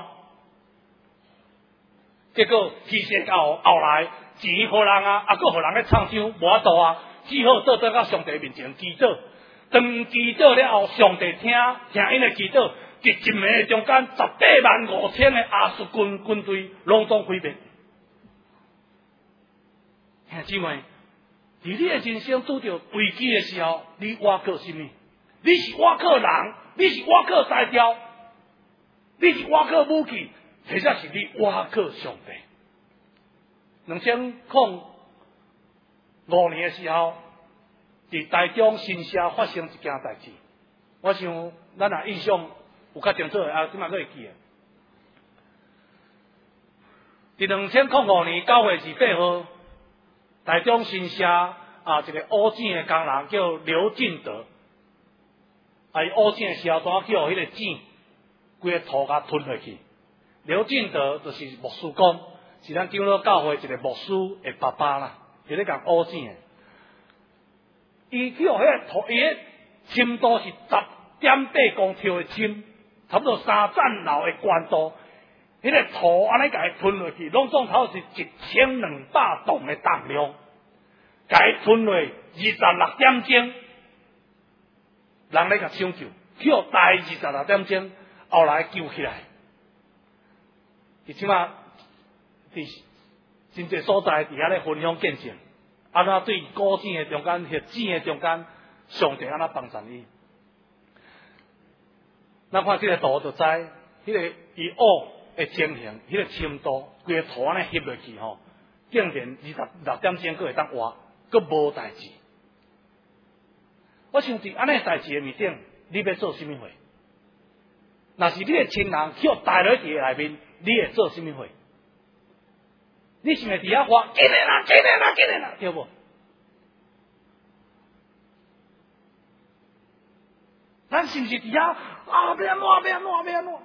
E: 结果希西家王后来钱互人啊，啊，佫互人咧唱伤无法度啊，只好倒倒到上帝面前祈祷。当祈祷了后，上帝听听因的祈祷，一一暝中间十八万五千的亚述军军队拢总毁灭。兄姊妹，伫伫你的人生拄着危机的时候，你倚靠什么？你是倚靠人，你是倚靠材料，你是倚靠武器，或者是你倚靠上帝？两千零五年的时候，伫台中新社发生一件代志，我想咱也印象有较清楚的，啊，即马佫会记的。伫两千零五年九月二十八号，台中新社啊，一个乌井的工人叫刘进德，啊，伊乌井的时候，怎叫迄个井规个土甲吞落去？刘进德就是牧师公，是咱长老教会一个牧师的爸爸啦，就咧讲乌井的。伊去互迄个土，伊个深度是十点八公尺的深，差不多三层楼的宽度。迄个土安尼甲伊吞落去，拢总头是一千两百吨的重量，甲伊吞落二十六点钟，人咧甲抢救，去互待二十六点钟，后来救起来。伊即马伫真侪所在伫遐咧分享见证，安怎对古井的中间、迄井的中间，上帝安怎帮助伊。咱看即个图就知，迄、那个伊乌的情形，迄、那个深度，规个土安尼翕落去吼，竟然二十六点钟佫会当活，佫无代志。我想伫安尼代志的面顶，你要做甚物货？若是你的亲人去互带落去内面，你会做甚物货？你是咪伫遐话，紧诶啦，紧诶啦，紧诶啦，对无？咱是毋是伫遐啊？要安怎？要安怎？要安怎？要安怎？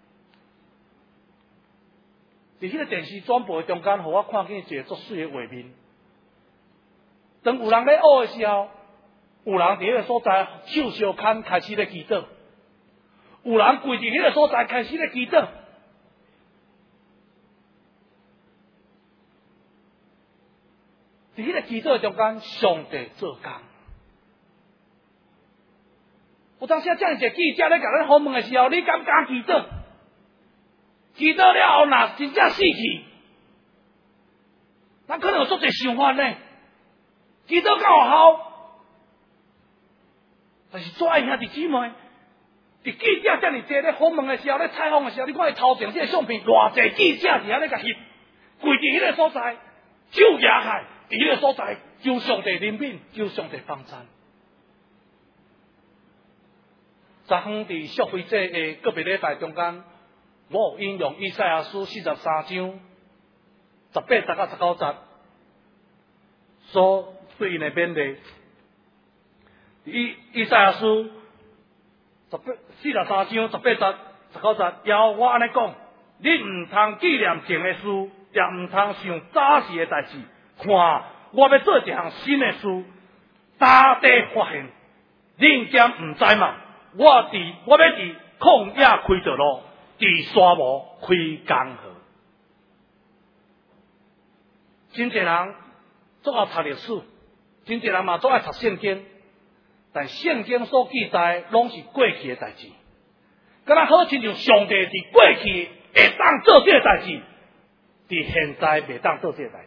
E: 伫迄个电视转播的中间，互我看见一个足水的画面。当有人咧学的时候，有人伫迄个所在手相牵开始咧祈祷，有人跪伫迄个所在开始咧祈祷。伫迄个祈祷中间，上帝做工。有当时啊，这样一个记者咧甲咱访问的时候，你敢不敢祈祷？祈祷了后，若真正死去，咱可能有足侪想法呢。祈祷敢有效？但是做爱兄弟姊妹，伫记者遮尔济咧访问的时候，咧采访的时候，你看伊头前这个相片，偌济记者伫遐咧甲翕，跪伫迄个所在，手举开，伫迄个所在求上帝怜悯，求上帝帮衬。昨昏伫赎回节的个别礼拜中间，我有引用以赛亚书四十三章十八节到十九节所对应的勉励。以以赛亚书十八四十三章十八节十九节，要我安尼讲，你毋通纪念前的事，也毋通想早时的代志。看，我要做一项新的事，大地发现，恁将毋知嘛？我伫我要伫旷野开道路，伫沙漠开江河。真侪人总爱读历史，真侪人嘛总爱读圣经，但圣经所记载拢是过去的代志。敢若好亲像上帝伫过去会当做这个代志，伫现在袂当做这个代志。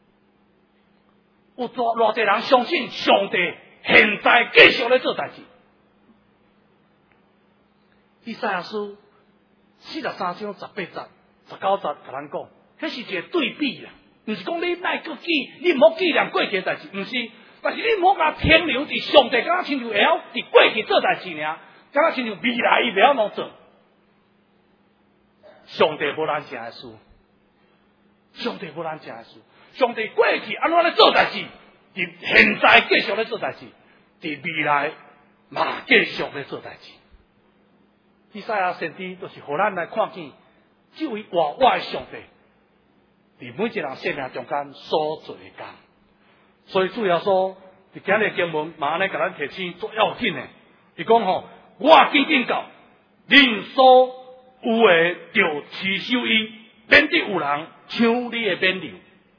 E: 有偌偌侪人相信上帝现在继续咧做代志。以赛亚书四十三章十八节、十九节，甲咱讲，迄是一个对比啦，毋是讲你奈个记，你毋好纪念过去的代志，毋是，但是你毋好甲停留伫上帝，敢若亲像会晓伫过去做代志尔，敢若亲像未来伊袂晓怎做。上帝无咱这样的事，上帝无咱这样的事，上帝过去安怎咧做代志，伫现在继续咧做代志，伫未来嘛继续咧做代志。以赛亚先知就是互咱来看见这位活活的上帝，伫每一个人生命中间所做的工。所以主要说，伫今日经文嘛安尼甲咱提醒做要紧的。伊讲吼，我紧紧到，恁所有的就持守伊，免得有人抢你的免流。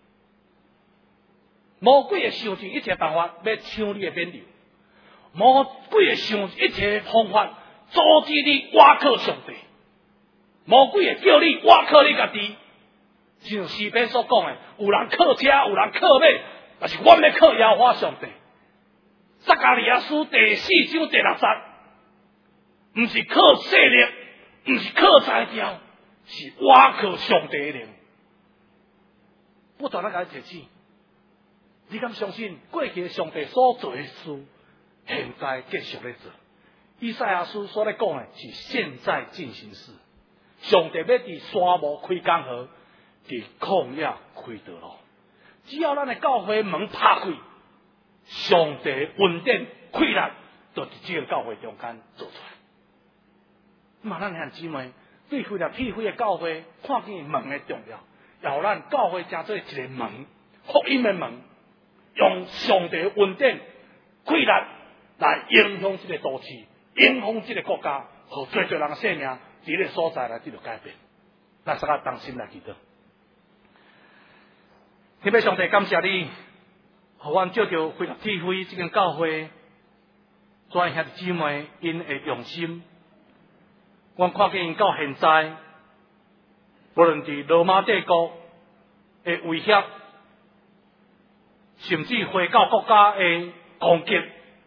E: 魔鬼会想尽一切办法要抢你的免流，魔鬼会想一切方法。阻止你倚靠上帝，魔鬼会叫你倚靠你家己，就像诗篇所讲的，有人靠车，有人靠马， 但是我们要靠耶和华上帝。撒迦利亚书第四章第六节，毋是靠势力，毋是靠才调，是倚靠上帝的灵。不断咱甲伊提醒，你敢相信过去上帝所做的事，现在继续咧做？以赛亚书所咧讲的是现在进行时。上帝要伫沙漠开江河，伫旷野开道路。只要咱的教会门拍开，上帝恩典溃烂，就伫这个教会中间做出来。嘛，咱兄姊妹对非常屁灰的教会，看见门的重要，也互咱教会成做一个门，福音的门，用上帝恩典溃烂来影响这个都市，影响这个国家，和最多人的生命。伫个所在来得到改变，咱大家当心来祈祷。天父上帝，感谢你，互阮照着非常智慧这间教会，全兄弟姊妹因的用心，阮看见因到现在，无论伫罗马帝国的威胁，甚至回教国家的攻击，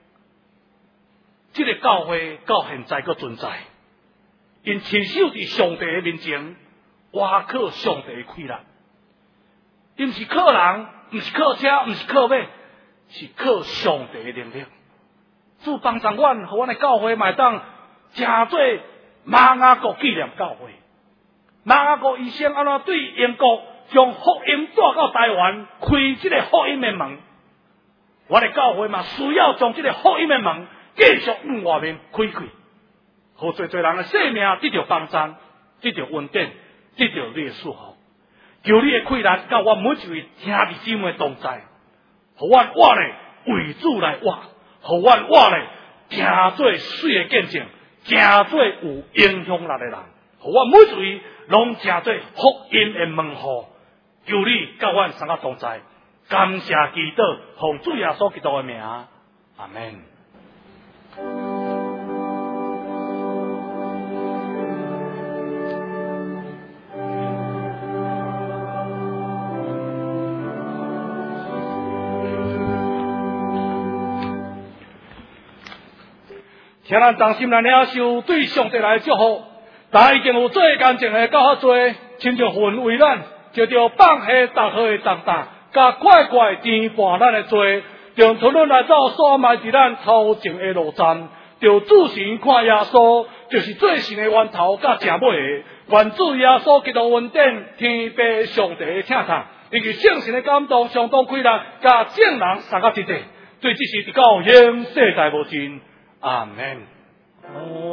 E: 这个教会到现在阁存在。因持守伫上帝的面前，倚靠上帝的气力。因毋是靠人，毋是靠车，毋是靠马，是靠上帝的能力。主帮助阮，互阮的教会嘛当诚做马雅各纪念教会。马雅各医生安怎对英国将福音带到台湾，开这个福音的门？阮的教会嘛需要将这个福音的门继续向外面开开。好侪侪人的生命得到帮助，得到稳定，得到你的祝福。求你的气力，甲我每一位兄弟姊妹同在，互阮活咧为主来活，互阮活咧诚做水的见证，诚做有影响力的人，互阮每一位拢诚做福音的门户。求你甲阮三个同在，感谢祈祷，奉主耶稣基督的名，阿门。请咱当心来领受对上帝来的祝福，但已经有做干净的够较多，亲像云为咱，就着放下逐号的重担，甲快快填满咱的罪，用讨论来到所埋伫咱头前的路站，就主神看耶稣，就是最神的源头甲正尾的，愿主耶稣基督恩典，天父上帝的请他，以及圣神的感动，相当快乐，甲正人三个一体，对这是直到永世代无尽。阿门。